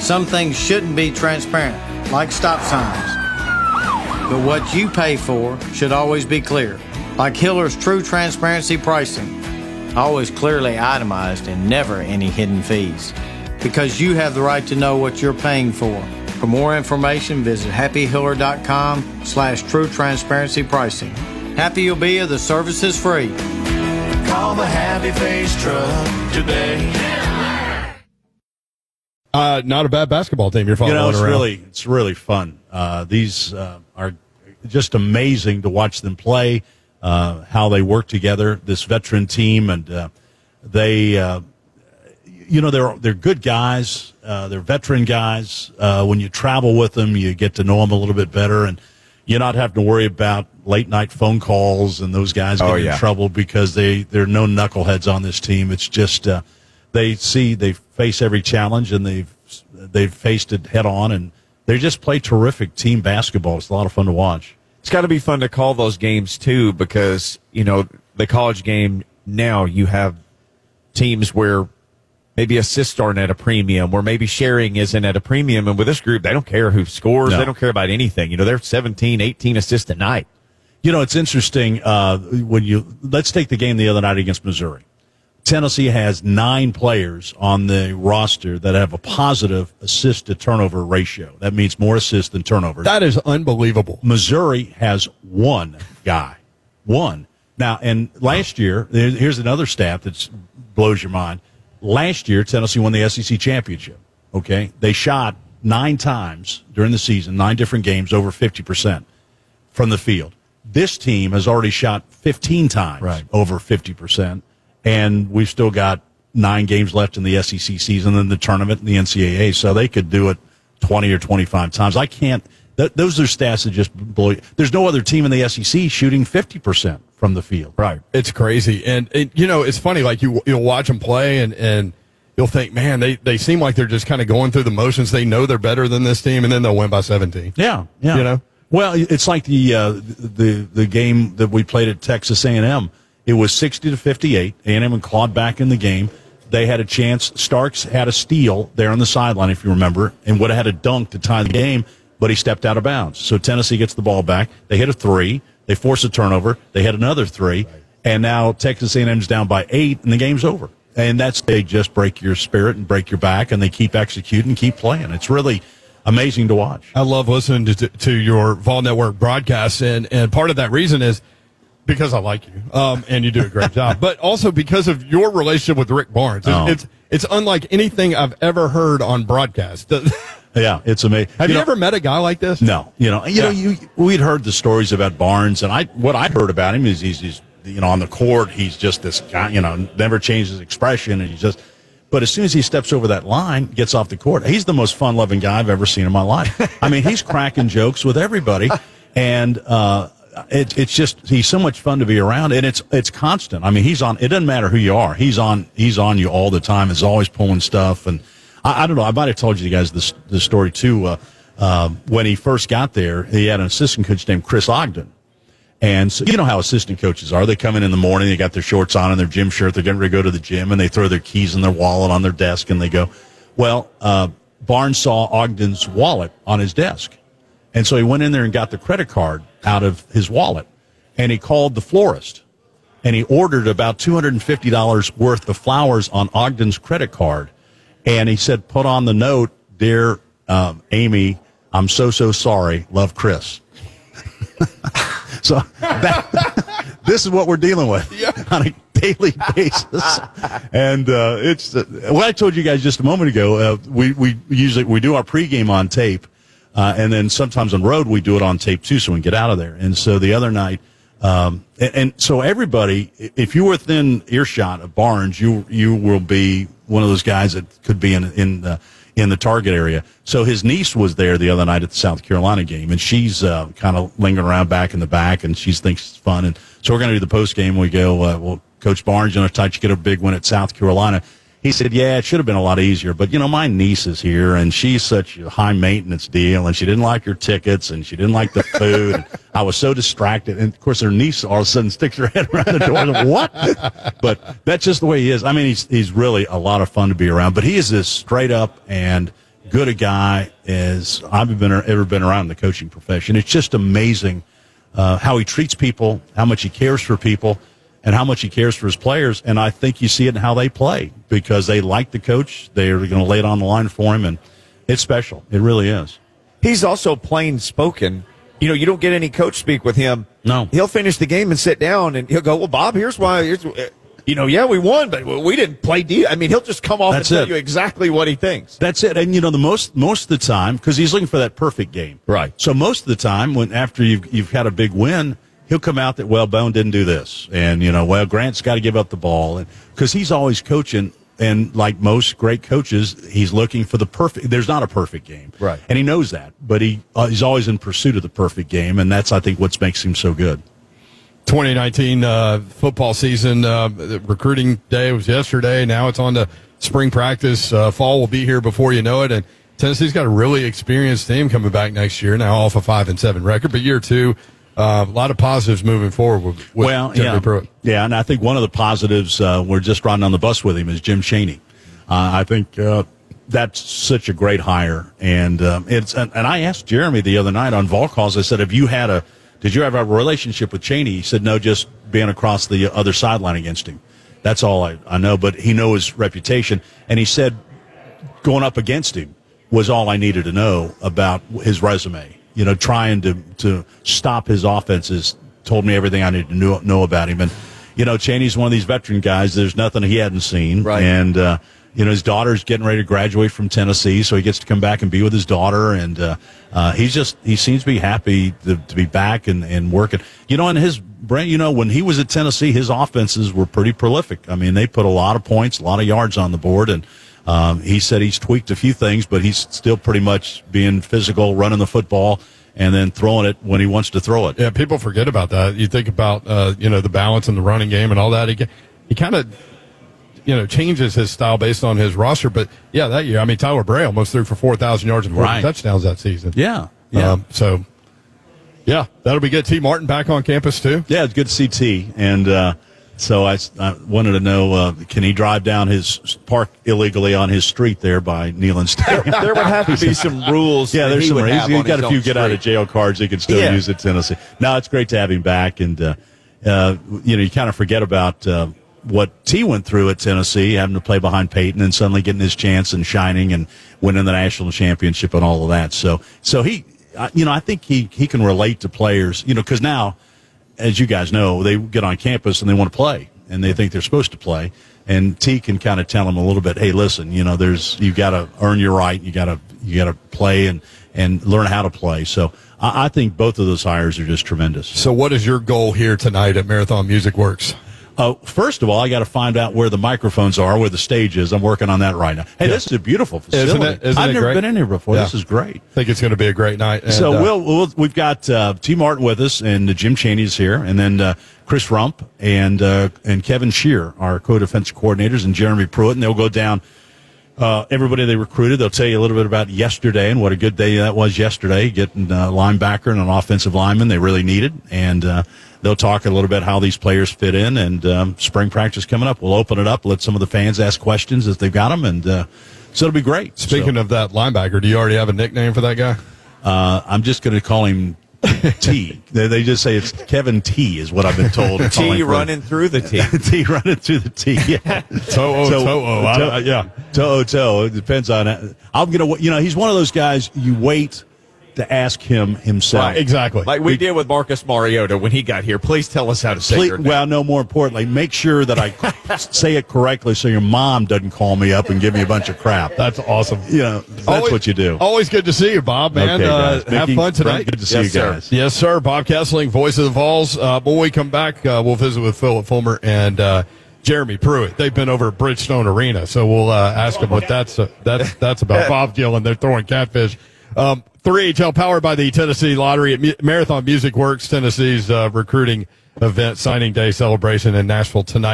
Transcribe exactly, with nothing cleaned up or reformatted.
Some things shouldn't be transparent, like stop signs. But what you pay for should always be clear, like Hiller's True Transparency Pricing. Always clearly itemized and never any hidden fees. Because you have the right to know what you're paying for. For more information, visit happy hiller dot com slash true transparency pricing. Happy you'll be if the service is free. Call the Happy Face Truck today. Uh, not a bad basketball team you're following You know, it's around. really, it's really fun. Uh, these uh, are just amazing to watch them play, uh, how they work together, this veteran team, and uh, they, uh, you know, they're they're good guys. Uh, they're veteran guys. Uh, when you travel with them, you get to know them a little bit better, and you're not having to worry about late night phone calls and those guys getting Oh, yeah. in trouble because they there are no knuckleheads on this team. It's just uh, they see they face every challenge and they've they've faced it head on, and they just play terrific team basketball. It's a lot of fun to watch. It's got to be fun to call those games, too, because, you know, the college game now you have teams where maybe assists aren't at a premium, or maybe sharing isn't at a premium. And with this group, they don't care who scores. No. They don't care about anything. You know, they're seventeen, eighteen assists a night. You know, it's interesting uh, when you let's take the game the other night against Missouri. Tennessee has nine players on the roster that have a positive assist to turnover ratio. That means more assists than turnovers. That is unbelievable. Missouri has one guy, one. Now, and last year, here's another stat that blows your mind. Last year, Tennessee won the S E C championship. Okay, they shot nine times during the season, nine different games, over fifty percent from the field. This team has already shot fifteen times, Right. over fifty percent. And we've still got nine games left in the S E C season and the tournament and the N C double A, so they could do it twenty or twenty-five times. I can't th- – those are stats that just blow you. There's no other team in the S E C shooting fifty percent from the field. Right. It's crazy. And, it, you know, it's funny, like, you, you'll watch them play, and, and you'll think, man, they, they seem like they're just kind of going through the motions. They know they're better than this team, and then they'll win by seventeen. Yeah, yeah. You know? Well, it's like the uh, the the game that we played at Texas A and M. It was sixty to fifty-eight. A and M had clawed back in the game. They had a chance. Starks had a steal there on the sideline, if you remember, and would have had a dunk to tie the game, but he stepped out of bounds. So Tennessee gets the ball back. They hit a three. They force a turnover. They hit another three. And now Texas A and M's down by eight, and the game's over. And that's they just break your spirit and break your back, and they keep executing, keep playing. It's really amazing to watch. I love listening to, to your Vol Network broadcasts, and, and part of that reason is because I like you, um, and you do a great job, but also because of your relationship with Rick Barnes. It's, Oh. it's it's unlike anything I've ever heard on broadcast. Yeah, it's amazing. Have you, know, ever met a guy like this? No, you know, you Yeah. know, you we'd heard the stories about Barnes, and I what I heard about him is he's, he's you know on the court he's just this guy, you know, never changes his expression, and he's just. But as soon as he steps over that line, gets off the court, he's the most fun-loving guy I've ever seen in my life. I mean, he's cracking jokes with everybody, and uh, it, it's just he's so much fun to be around, and it's it's constant. I mean, he's on. It doesn't matter who you are. He's on. He's on you all the time. He's always pulling stuff, and I, I don't know. I might have told you guys this this story too. Uh, uh, when he first got there, he had an assistant coach named Chris Ogden. And so, you know how assistant coaches are. They come in in the morning, they got their shorts on and their gym shirt. They're getting ready to go to the gym, and they throw their keys and their wallet on their desk, and they go. Well, uh, Barnes saw Ogden's wallet on his desk. And so he went in there and got the credit card out of his wallet, and he called the florist, and he ordered about two hundred fifty dollars worth of flowers on Ogden's credit card. And he said, put on the note, "Dear um, Amy, I'm so, so sorry. Love, Chris." So that, this is what we're dealing with yeah. on a daily basis, and uh, it's uh, what I told you guys just a moment ago. Uh, we we usually we do our pregame on tape, uh, and then sometimes on road we do it on tape too, so we can get out of there. And so the other night, um, and, and so everybody, if you're within earshot of Barnes, you you will be one of those guys that could be in in the in the target area. So his niece was there the other night at the South Carolina game, and she's uh, kind of lingering around back in the back, and she thinks it's fun. And so we're going to do the post game. We go, uh, well, Coach Barnes, you know, thought you get a big win at South Carolina. He said, yeah, it should have been a lot easier, but, you know, my niece is here, and she's such a high-maintenance deal, and she didn't like your tickets, and she didn't like the food. And I was so distracted. And, of course, her niece all of a sudden sticks her head around the door. I'm like, what? But that's just the way he is. I mean, he's he's really a lot of fun to be around, but he is this straight up, and good a guy as I've been ever been around in the coaching profession. It's just amazing uh, how he treats people, how much he cares for people, and how much he cares for his players. And I think you see it in how they play because they like the coach. They're going to lay it on the line for him, and it's special. It really is. He's also plain spoken. You know, you don't get any coach speak with him. No. He'll finish the game and sit down, and he'll go, well, Bob, here's why. Here's, you know, yeah, we won, but we didn't play D. I mean, he'll just come off That's and tell it. you exactly what he thinks. That's it. And, you know, the most most of the time, because he's looking for that perfect game. Right. So most of the time, when after you've, you've had a big win, he'll come out that, well, Bone didn't do this. And, you know, well, Grant's got to give up the ball. And because he's always coaching. And like most great coaches, he's looking for the perfect. There's not a perfect game, right? And he knows that, but he uh, he's always in pursuit of the perfect game, and that's I think what makes him so good. twenty nineteen uh, football season uh, recruiting day was yesterday. Now it's on to spring practice. Uh, fall will be here before you know it, and Tennessee's got a really experienced team coming back next year. Now off a five and seven record, but year two. Uh, a lot of positives moving forward with, with well, Jeremy yeah, Pruitt. Yeah, and I think one of the positives uh, we're just riding on the bus with him is Jim Chaney. Uh, I think uh, that's such a great hire, and um, it's and, and I asked Jeremy the other night on Vol Calls. I said, "Have you had a? Did you ever have a relationship with Chaney?" He said, "No, just being across the other sideline against him. That's all I, I know." But he knows his reputation, and he said, going up against him was all I needed to know about his resume. You know, trying to, to stop his offenses told me everything I needed to know, know about him. And, you know, Chaney's one of these veteran guys. There's nothing he hadn't seen. Right. And, uh, you know, his daughter's getting ready to graduate from Tennessee, so he gets to come back and be with his daughter. And uh, uh, he's just, he seems to be happy to, to be back and, and working. You know, in his brain, you know, when he was at Tennessee, his offenses were pretty prolific. I mean, they put a lot of points, a lot of yards on the board. And Um, he said he's tweaked a few things, but he's still pretty much being physical, running the football, and then throwing it when he wants to throw it. Yeah, people forget about that. You think about, uh, you know, the balance in the running game and all that. He, he kind of, you know, changes his style based on his roster. But, yeah, that year, I mean, Tyler Bray almost threw for four thousand yards and four Right. touchdowns that season. Yeah, yeah. Um, so, yeah, that'll be good. T. Martin back on campus, too. Yeah, it's good to see T. And uh, so I, I wanted to know, uh, can he drive down his park illegally on his street there by Neyland Stadium? There would have to be some rules. Yeah, that there's he some would reasons. have He's on got his a few own get out of street. jail cards he can still Yeah. use at Tennessee. No, it's great to have him back. And, uh, uh, you know, you kind of forget about uh, what T went through at Tennessee, having to play behind Peyton and suddenly getting his chance and shining and winning the national championship and all of that. So, so he, uh, you know, I think he, he can relate to players, you know, because now, as you guys know, they get on campus and they want to play. And they think they're supposed to play, and T can kind of tell them a little bit, hey, listen, you know, there's you got to earn your right, you got to you got to play and and learn how to play. So I, I think both of those hires are just tremendous. So what is your goal here tonight at Marathon Music Works? Uh, first of all, I got to find out where the microphones are, where the stage is. I'm working on that right now. Hey, Yeah. this is a beautiful facility. Isn't it? Isn't I've it never great? been in here before. Yeah. This is great. I think it's going to be a great night. And, So uh, we'll, we'll we've got uh, T. Martin with us, and uh, Jim Chaney's here, and then uh, Chris Rump and uh, and Kevin Shear, our co-defense coordinators, and Jeremy Pruitt, and they'll go down. Uh, everybody they recruited, they'll tell you a little bit about yesterday and what a good day that was yesterday, getting a linebacker and an offensive lineman they really needed. And uh, they'll talk a little bit how these players fit in. And um, spring practice coming up. We'll open it up, let some of the fans ask questions if they've got them. And uh, so it'll be great. Speaking so, of that linebacker, do you already have a nickname for that guy? uh, I'm just going to call him T. They, they just say it's Kevin T is what I've been told. to call T him for- running through the T. T running through the T. Yeah. Toe-o, So- toe-o. I- I- yeah. Toe toe. It depends on it. I'm gonna. You know, he's one of those guys. You wait to ask him himself. Right, exactly. Like we did with Marcus Mariota when he got here. Please tell us how to say Please, your name. well, no. More importantly, make sure that I say it correctly, so your mom doesn't call me up and give me a bunch of crap. That's awesome. You know, that's Always- what you do. Always good to see you, Bob, man. Okay, uh, guys. have Mickey, fun tonight. Good to see Yes, you sir. guys. Yes, sir. Bob Kessling, voice of the Vols. Uh, when we come back, uh, we'll visit with Philip Fulmer and uh, Jeremy Pruitt. They've been over at Bridgestone Arena, so we'll uh, ask them what that's uh, that's that's about. Bob Gillen, they're throwing catfish. Um, three H L powered by the Tennessee Lottery at Mu- Marathon Music Works, Tennessee's uh, recruiting event, signing day celebration in Nashville tonight.